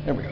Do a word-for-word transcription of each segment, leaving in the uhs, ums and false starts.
There we go.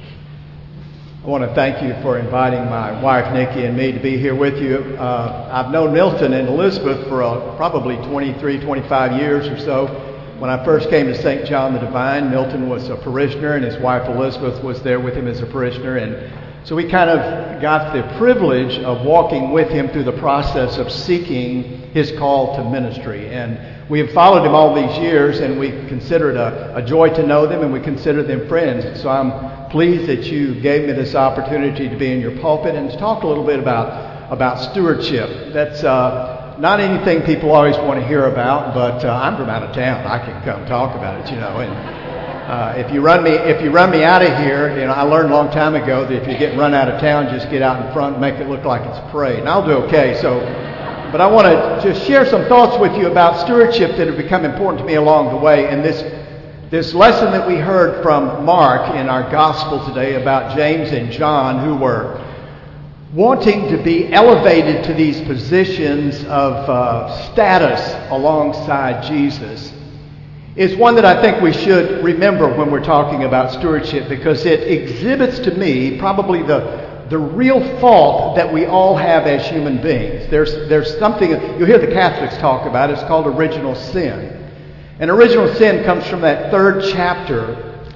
I want to thank you for inviting my wife, Nikki, and me to be here with you. Uh, I've known Milton and Elizabeth for uh, probably twenty-three, twenty-five years or so. When I first came to Saint John the Divine, Milton was a parishioner, and his wife, Elizabeth, was there with him as a parishioner. And so we kind of got the privilege of walking with him through the process of seeking his call to ministry. And we have followed him all these years, and we consider it a, a joy to know them, and we consider them friends. And so I'm pleased that you gave me this opportunity to be in your pulpit and to talk a little bit about, about stewardship. That's uh, not anything people always want to hear about, but uh, I'm from out of town. I can come talk about it, you know. And uh, if you run me, if you run me out of here, you know, I learned a long time ago that if you get run out of town, just get out in front and make it look like it's a parade, and I'll do okay. So. But I want to just share some thoughts with you about stewardship that have become important to me along the way. And this this lesson that we heard from Mark in our gospel today about James and John, who were wanting to be elevated to these positions of uh, status alongside Jesus, is one that I think we should remember when we're talking about stewardship, because it exhibits to me probably the The real fault that we all have as human beings. There's there's something, you'll hear the Catholics talk about, it's called original sin. And original sin comes from that third chapter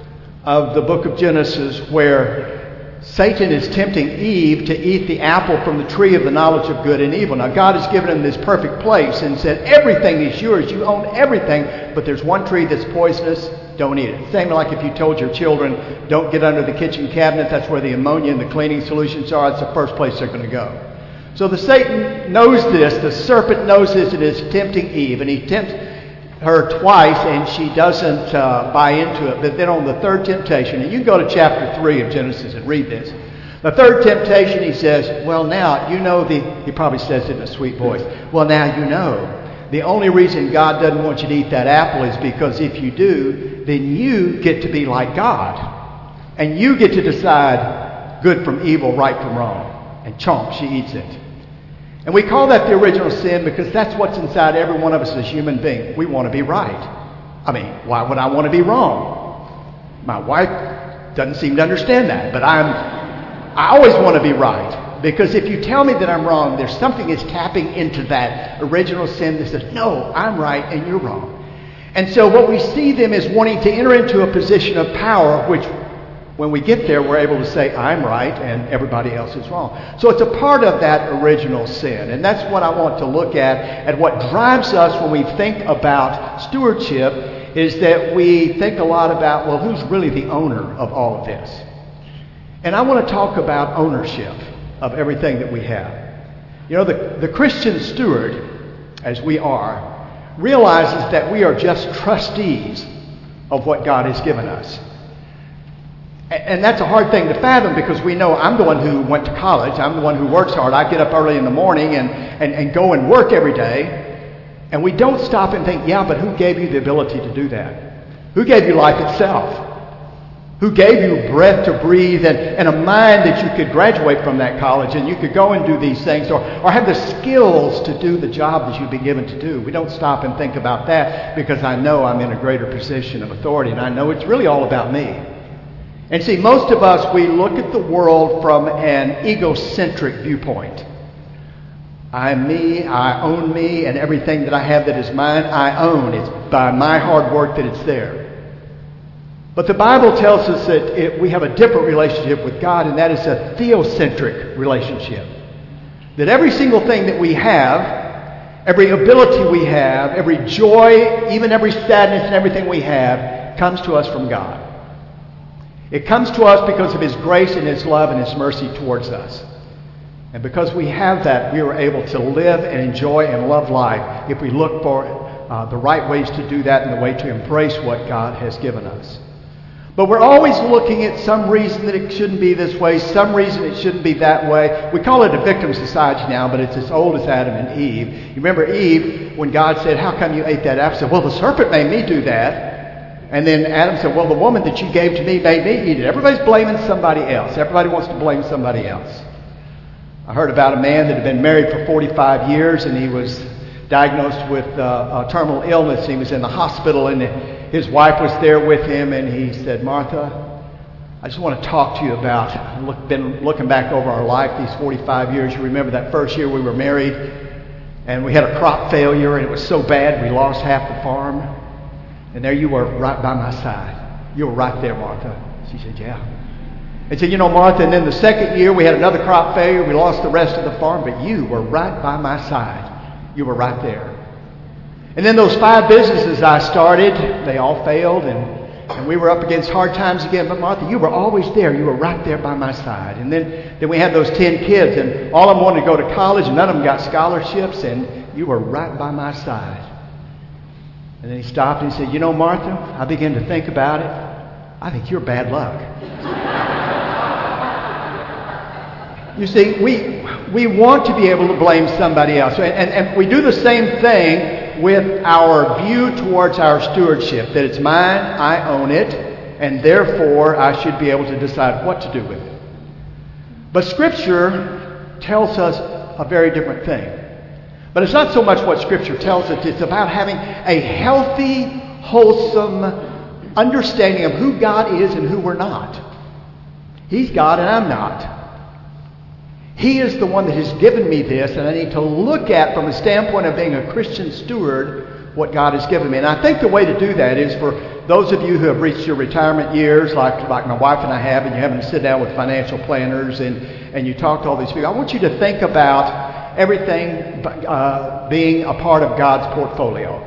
of the book of Genesis, where Satan is tempting Eve to eat the apple from the tree of the knowledge of good and evil. Now God has given him this perfect place and said, everything is yours, you own everything, but there's one tree that's poisonous. Don't eat it. Same like if you told your children, don't get under the kitchen cabinet. That's where the ammonia and the cleaning solutions are. That's the first place they're going to go. So the Satan knows this. The serpent knows this and is tempting Eve. And he tempts her twice and she doesn't uh, buy into it. But then on the third temptation, and you can go to chapter three of Genesis and read this. The third temptation, he says, well, now, you know the, he probably says it in a sweet voice. Well, now you know. The only reason God doesn't want you to eat that apple is because if you do, then you get to be like God. And you get to decide good from evil, right from wrong. And chomp, she eats it. And we call that the original sin because that's what's inside every one of us as human beings. We want to be right. I mean, why would I want to be wrong? My wife doesn't seem to understand that, but I'm, I always want to be right. Because if you tell me that I'm wrong, there's something that's tapping into that original sin that says, no, I'm right and you're wrong. And so what we see them is wanting to enter into a position of power, which when we get there, we're able to say, I'm right and everybody else is wrong. So it's a part of that original sin. And that's what I want to look at. And what drives us when we think about stewardship is that we think a lot about, well, who's really the owner of all of this? And I want to talk about ownership of everything that we have. You know, the, the Christian steward, as we are, realizes that we are just trustees of what God has given us. And, and that's a hard thing to fathom because we know I'm the one who went to college. I'm the one who works hard. I get up early in the morning and, and, and go and work every day. And we don't stop and think, yeah, but who gave you the ability to do that? Who gave you life itself? Who gave you breath to breathe and, and a mind that you could graduate from that college and you could go and do these things or, or have the skills to do the job that you've been given to do. We don't stop and think about that because I know I'm in a greater position of authority and I know it's really all about me. And see, most of us, we look at the world from an egocentric viewpoint. I'm me, I own me, and everything that I have that is mine, I own. It's by my hard work that it's there. But the Bible tells us that it, we have a different relationship with God, and that is a theocentric relationship. That every single thing that we have, every ability we have, every joy, even every sadness and everything we have, comes to us from God. It comes to us because of His grace and His love and His mercy towards us. And because we have that, we are able to live and enjoy and love life if we look for uh, the right ways to do that and the way to embrace what God has given us. But we're always looking at some reason that it shouldn't be this way, some reason it shouldn't be that way. We call it a victim society now, but it's as old as Adam and Eve. You remember Eve, when God said, how come you ate that apple? She said, well, the serpent made me do that. And then Adam said, well, the woman that you gave to me made me eat it. Everybody's blaming somebody else. Everybody wants to blame somebody else. I heard about a man that had been married for forty-five years, and he was diagnosed with uh, a terminal illness. He was in the hospital, and his wife was there with him, and he said, Martha, I I just want to talk to you about, look, been looking back over our life these forty-five years. You remember that first year we were married and we had a crop failure and it was so bad we lost half the farm. And there you were right by my side. You were right there, Martha. She said, yeah. And said, you know, Martha, and then the second year we had another crop failure. We lost the rest of the farm, but you were right by my side. You were right there. And then those five businesses I started, they all failed and And we were up against hard times again. But Martha, you were always there. You were right there by my side. And then, then we had those ten kids. And all of them wanted to go to college. And none of them got scholarships. And you were right by my side. And then he stopped and he said, you know, Martha, I began to think about it. I think you're bad luck. You see, we we want to be able to blame somebody else. And, and, and we do the same thing with our view towards our stewardship, that it's mine, I own it, and therefore I should be able to decide what to do with it. But Scripture tells us a very different thing. But it's not so much what Scripture tells us, it's about having a healthy, wholesome understanding of who God is and who we're not. He's God and I'm not. He is the one that has given me this, and I need to look at, from a standpoint of being a Christian steward, what God has given me. And I think the way to do that is for those of you who have reached your retirement years, like, like my wife and I have, and you're having to sit down with financial planners and, and you talk to all these people, I want you to think about everything uh, being a part of God's portfolio.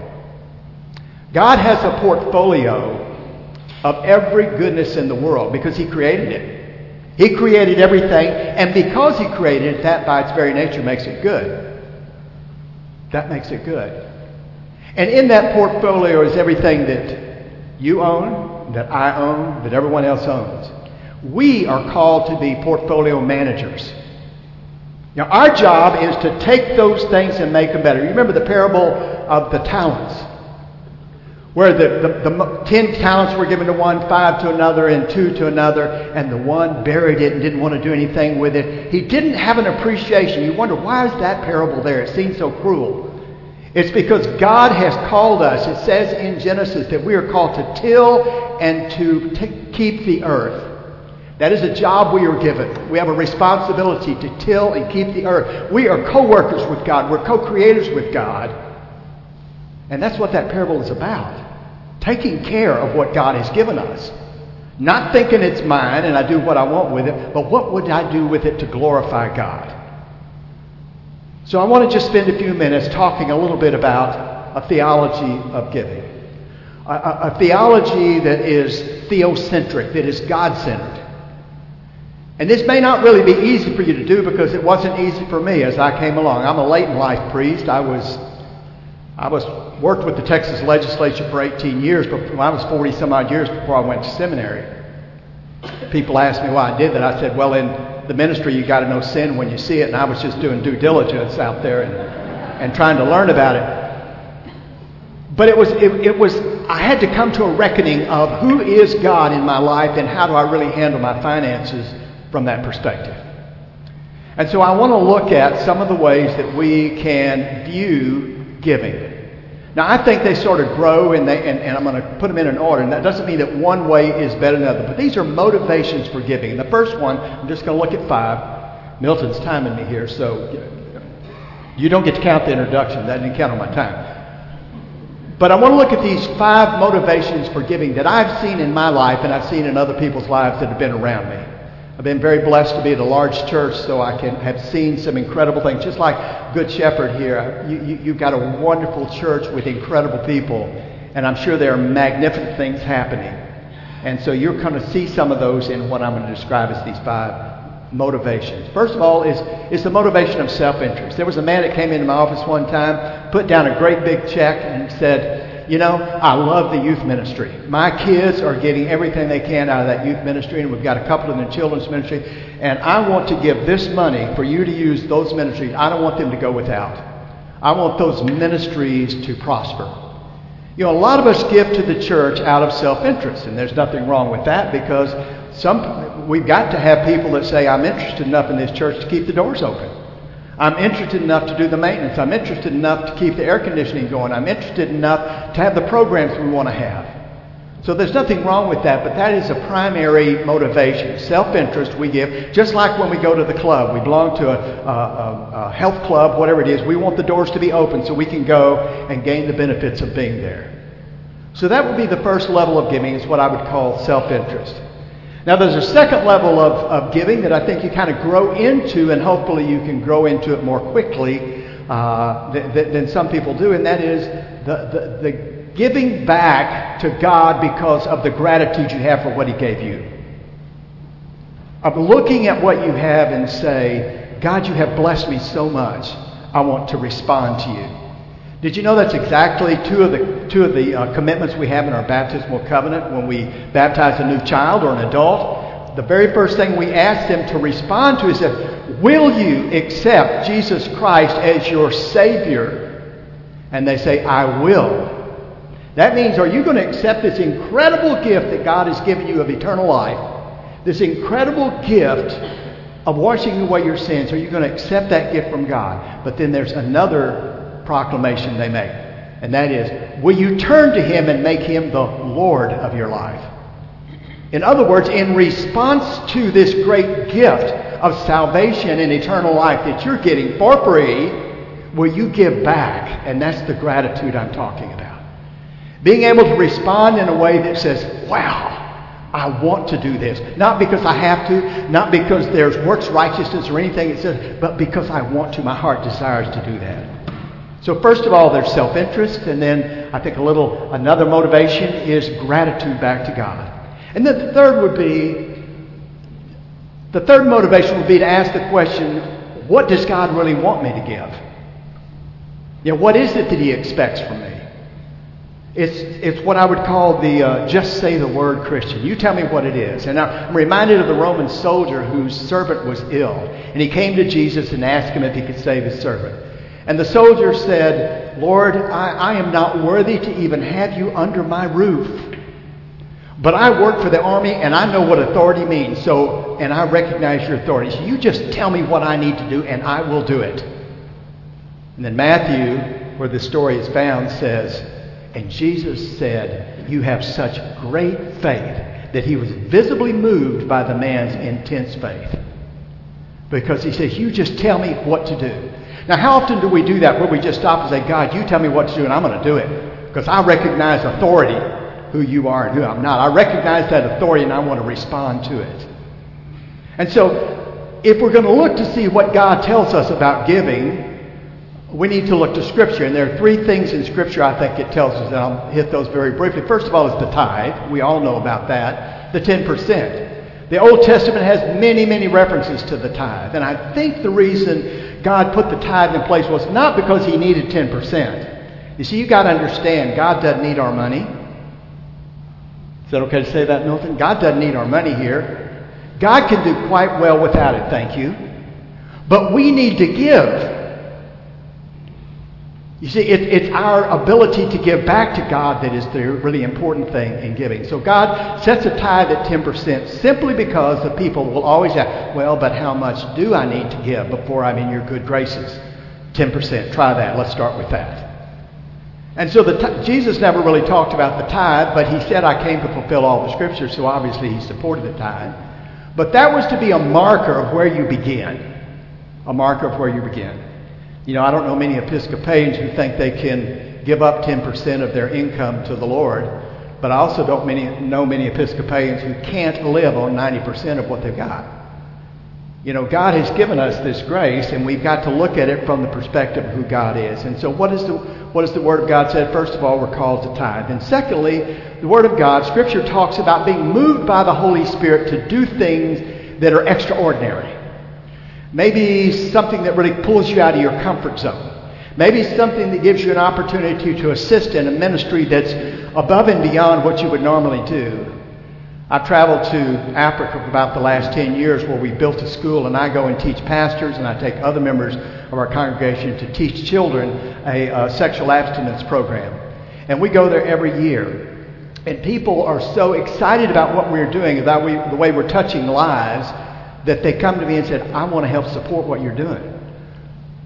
God has a portfolio of every goodness in the world because He created it. He created everything, and because He created it, that by its very nature makes it good. That makes it good. And in that portfolio is everything that you own, that I own, that everyone else owns. We are called to be portfolio managers. Now, our job is to take those things and make them better. You remember the parable of the talents, where the, the, the ten talents were given to one, five to another, and two to another, and the one buried it and didn't want to do anything with it. He didn't have an appreciation. You wonder, why is that parable there? It seems so cruel. It's because God has called us. It says in Genesis that we are called to till and to t- keep the earth. That is a job we are given. We have a responsibility to till and keep the earth. We are co-workers with God. We're co-creators with God. And that's what that parable is about. Taking care of what God has given us. Not thinking it's mine and I do what I want with it, but what would I do with it to glorify God? So I want to just spend a few minutes talking a little bit about a theology of giving. A, a, a theology that is theocentric, that is God-centered. And this may not really be easy for you to do because it wasn't easy for me as I came along. I'm a late in life priest. I was I was worked with the Texas legislature for eighteen years, but when I was forty some odd years before I went to seminary. People asked me why I did that. I said, well, in the ministry you got to know sin when you see it, and I was just doing due diligence out there and, and trying to learn about it. But it was it, it was I had to come to a reckoning of who is God in my life and how do I really handle my finances from that perspective. And so I want to look at some of the ways that we can view giving. Now, I think they sort of grow, and, they, and, and I'm going to put them in an order, and that doesn't mean that one way is better than the other, but these are motivations for giving. And the first one, I'm just going to look at five. Milton's timing me here, so you don't get to count the introduction. That didn't count on my time. But I want to look at these five motivations for giving that I've seen in my life and I've seen in other people's lives that have been around me. I've been very blessed to be at a large church, so I can have seen some incredible things. Just like Good Shepherd here, you, you, you've got a wonderful church with incredible people, and I'm sure there are magnificent things happening. And so you're going to see some of those in what I'm going to describe as these five motivations. First of all is, is the motivation of self-interest. There was a man that came into my office one time, put down a great big check, and said, you know, I love the youth ministry. My kids are getting everything they can out of that youth ministry, and we've got a couple in the children's ministry, and I want to give this money for you to use those ministries. I don't want them to go without. I want those ministries to prosper. You know, a lot of us give to the church out of self-interest, and there's nothing wrong with that because some we've got to have people that say, I'm interested enough in this church to keep the doors open. I'm interested enough to do the maintenance. I'm interested enough to keep the air conditioning going. I'm interested enough to have the programs we want to have. So there's nothing wrong with that, but that is a primary motivation. Self-interest we give, just like when we go to the club. We belong to a, a, a health club, whatever it is. We want the doors to be open so we can go and gain the benefits of being there. So that would be the first level of giving, is what I would call self-interest. Now there's a second level of, of giving that I think you kind of grow into, and hopefully you can grow into it more quickly uh, th- th- than some people do, and that is the, the, the giving back to God because of the gratitude you have for what He gave you. Of looking at what you have and say, God, you have blessed me so much. I want to respond to you. Did you know that's exactly two of the two of the uh, commitments we have in our baptismal covenant when we baptize a new child or an adult? The very first thing we ask them to respond to is that, will you accept Jesus Christ as your Savior? And they say, I will. That means, are you going to accept this incredible gift that God has given you of eternal life? This incredible gift of washing away your sins. Are you going to accept that gift from God? But then there's another proclamation they make. And that is, will you turn to Him and make Him the Lord of your life? In other words, in response to this great gift of salvation and eternal life that you're getting for free, will you give back? And that's the gratitude I'm talking about. Being able to respond in a way that says, wow, I want to do this. Not because I have to, not because there's works righteousness or anything it says, but because I want to. My heart desires to do that. So first of all, there's self-interest, and then I think a little, another motivation is gratitude back to God. And then the third would be, the third motivation would be to ask the question, what does God really want me to give? You know, what is it that He expects from me? It's it's what I would call the uh, just say the word Christian. You tell me what it is. And I'm reminded of the Roman soldier whose servant was ill. And he came to Jesus and asked Him if he could save his servant. And the soldier said, Lord, I, I am not worthy to even have you under my roof. But I work for the army and I know what authority means. So, and I recognize your authority. So you just tell me what I need to do and I will do it. And then Matthew, where the story is found, says, and Jesus said, you have such great faith, that He was visibly moved by the man's intense faith. Because He says, you just tell me what to do. Now, how often do we do that, where we just stop and say, God, you tell me what to do and I'm going to do it? Because I recognize authority, who you are and who I'm not. I recognize that authority and I want to respond to it. And so, if we're going to look to see what God tells us about giving, we need to look to Scripture, and there are three things in Scripture I think it tells us, and I'll hit those very briefly. First of all is the tithe. We all know about that. The ten percent. The Old Testament has many, many references to the tithe, and I think the reason God put the tithe in place was not because He needed ten percent. You see, you've got to understand, God doesn't need our money. Is that okay to say that, Milton? God doesn't need our money here. God can do quite well without it, thank you. But we need to give. You see, it, it's our ability to give back to God that is the really important thing in giving. So God sets a tithe at ten percent simply because the people will always ask, well, but how much do I need to give before I'm in your good graces? ten percent. Try that. Let's start with that. And so the t- Jesus never really talked about the tithe, but He said, I came to fulfill all the Scriptures, so obviously He supported the tithe. But that was to be a marker of where you begin. A marker of where you begin. You know, I don't know many Episcopalians who think they can give up ten percent of their income to the Lord, but I also don't many, know many Episcopalians who can't live on ninety percent of what they've got. You know, God has given us this grace, and we've got to look at it from the perspective of who God is. And so what is the what does the Word of God say? First of all, we're called to tithe. And secondly, the Word of God, Scripture talks about being moved by the Holy Spirit to do things that are extraordinary. Maybe something that really pulls you out of your comfort zone. Maybe something that gives you an opportunity to assist in a ministry that's above and beyond what you would normally do. I've traveled to Africa for about the last ten years where we built a school, and I go and teach pastors, and I take other members of our congregation to teach children a, a sexual abstinence program. And we go there every year. And people are so excited about what we're doing, that we, the way we're touching lives, that they come to me and said, I want to help support what you're doing.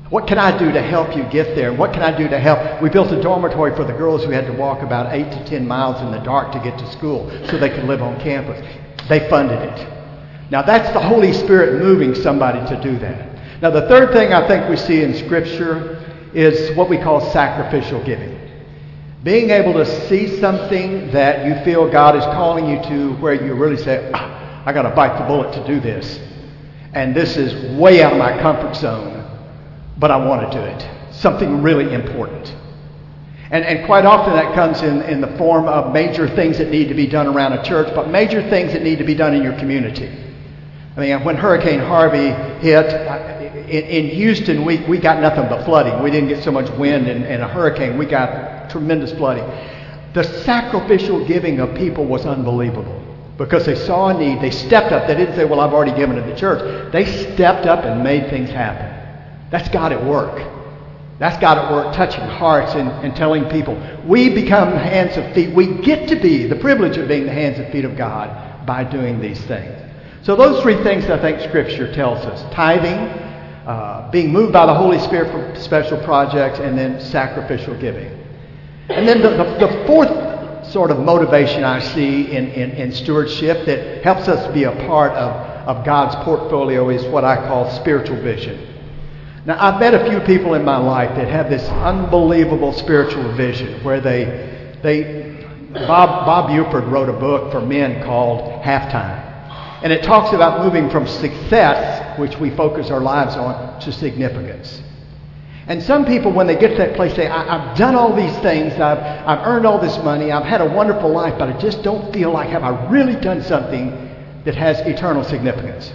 What can I do to help you get there? What can I do to help? We built a dormitory for the girls who had to walk about eight to ten miles in the dark to get to school so they could live on campus. They funded it. Now that's the Holy Spirit moving somebody to do that. Now the third thing I think we see in Scripture is what we call sacrificial giving. Being able to see something that you feel God is calling you to where you really say, ah, I got to bite the bullet to do this. And this is way out of my comfort zone, but I want to do it. Something really important. And, and quite often that comes in, in the form of major things that need to be done around a church, but major things that need to be done in your community. I mean, when Hurricane Harvey hit, in, in Houston, we, we got nothing but flooding. We didn't get so much wind and, and a hurricane. We got tremendous flooding. The sacrificial giving of people was unbelievable because they saw a need. They stepped up. They didn't say, well, I've already given to the church. They stepped up and made things happen. That's God at work. That's God at work, touching hearts and, and telling people, we become hands and feet. We get to be the privilege of being the hands and feet of God by doing these things. So those three things I think Scripture tells us. Tithing, uh, being moved by the Holy Spirit for special projects, and then sacrificial giving. And then the, the, the fourth sort of motivation I see in, in, in stewardship that helps us be a part of, of God's portfolio is what I call spiritual vision. Now, I've met a few people in my life that have this unbelievable spiritual vision where they, they Bob, Bob Buford wrote a book for men called Halftime. And it talks about moving from success, which we focus our lives on, to significance. And some people, when they get to that place, say, I, I've done all these things, I've, I've earned all this money, I've had a wonderful life, but I just don't feel like, have I really done something that has eternal significance?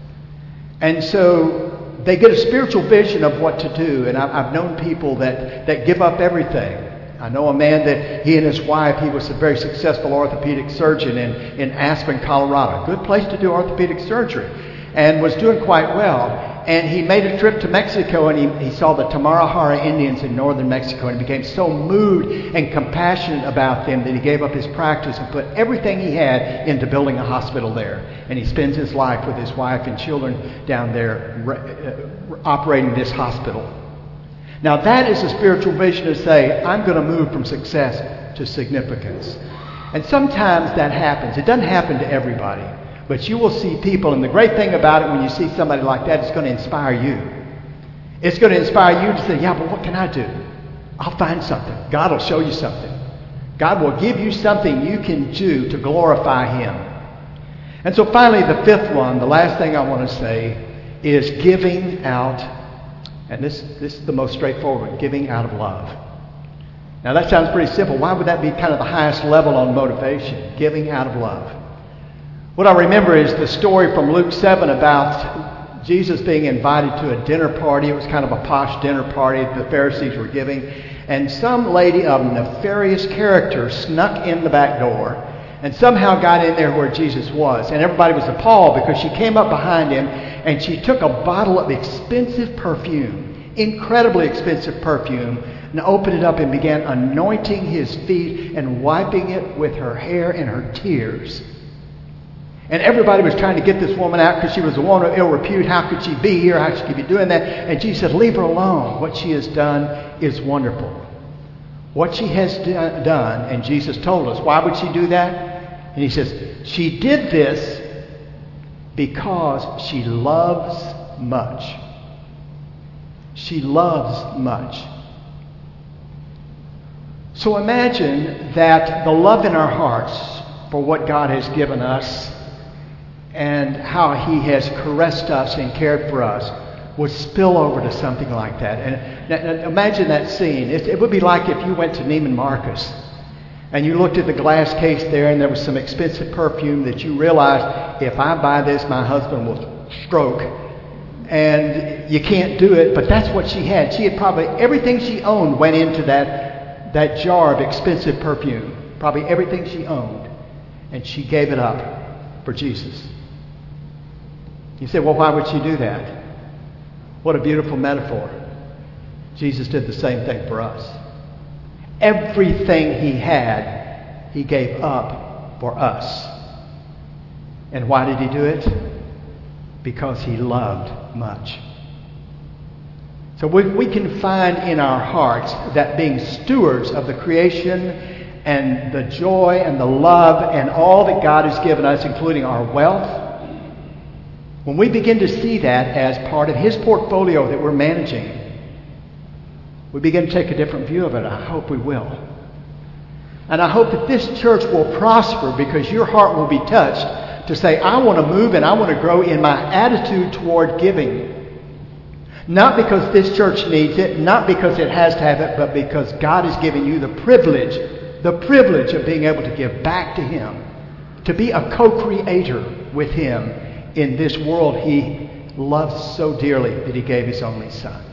And so they get a spiritual vision of what to do. And I've, I've known people that, that give up everything. I know a man that he and his wife, he was a very successful orthopedic surgeon in, in Aspen, Colorado. Good place to do orthopedic surgery. And was doing quite well. And he made a trip to Mexico and he, he saw the Tamarahara Indians in northern Mexico and became so moved and compassionate about them that he gave up his practice and put everything he had into building a hospital there. And he spends his life with his wife and children down there uh, operating this hospital. Now that is a spiritual vision to say, I'm going to move from success to significance. And sometimes that happens. It doesn't happen to everybody. But you will see people, and the great thing about it when you see somebody like that, it's going to inspire you. It's going to inspire you to say, yeah, but what can I do? I'll find something. God will show you something. God will give you something you can do to glorify Him. And so finally, the fifth one, the last thing I want to say, is giving out. And this, this is the most straightforward, giving out of love. Now that sounds pretty simple. Why would that be kind of the highest level on motivation? Giving out of love. What I remember is the story from Luke seven about Jesus being invited to a dinner party. It was kind of a posh dinner party the Pharisees were giving. And some lady of nefarious character snuck in the back door and somehow got in there where Jesus was. And everybody was appalled because she came up behind him and she took a bottle of expensive perfume, incredibly expensive perfume, and opened it up and began anointing his feet and wiping it with her hair and her tears. And everybody was trying to get this woman out because she was a woman of ill repute. How could she be here? How could she be doing that? And Jesus said, leave her alone. What she has done is wonderful. What she has d- done, and Jesus told us, why would she do that? And he says, she did this because she loves much. She loves much. So imagine that the love in our hearts for what God has given us and how He has caressed us and cared for us would spill over to something like that. And imagine that scene. It, it would be like if you went to Neiman Marcus and you looked at the glass case there and there was some expensive perfume that you realized, if I buy this, my husband will stroke. And you can't do it, but that's what she had. She had probably, everything she owned went into that, that jar of expensive perfume. Probably everything she owned. And she gave it up for Jesus. You say, well, why would she do that? What a beautiful metaphor. Jesus did the same thing for us. Everything He had, He gave up for us. And why did He do it? Because He loved much. So we, we can find in our hearts that being stewards of the creation and the joy and the love and all that God has given us, including our wealth, when we begin to see that as part of His portfolio that we're managing, we begin to take a different view of it. I hope we will. And I hope that this church will prosper because your heart will be touched to say, I want to move and I want to grow in my attitude toward giving. Not because this church needs it, not because it has to have it, but because God has given you the privilege, the privilege of being able to give back to Him, to be a co-creator with Him in this world He loves so dearly that He gave His only Son.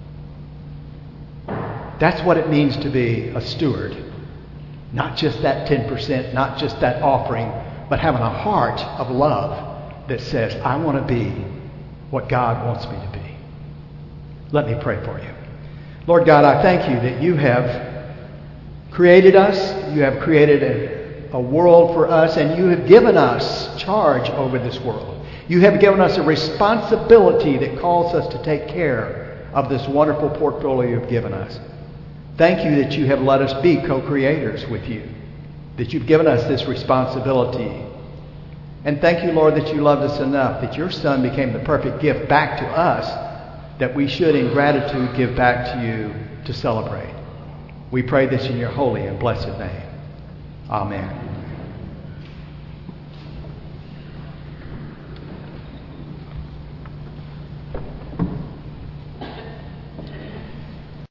That's what it means to be a steward. Not just that ten percent, not just that offering, but having a heart of love that says, I want to be what God wants me to be. Let me pray for you. Lord God, I thank you that you have created us, you have created a, a world for us, and you have given us charge over this world. You have given us a responsibility that calls us to take care of this wonderful portfolio you've given us. Thank you that you have let us be co-creators with you, that you've given us this responsibility. And thank you, Lord, that you loved us enough, that your Son became the perfect gift back to us, that we should in gratitude give back to you to celebrate. We pray this in your holy and blessed name. Amen.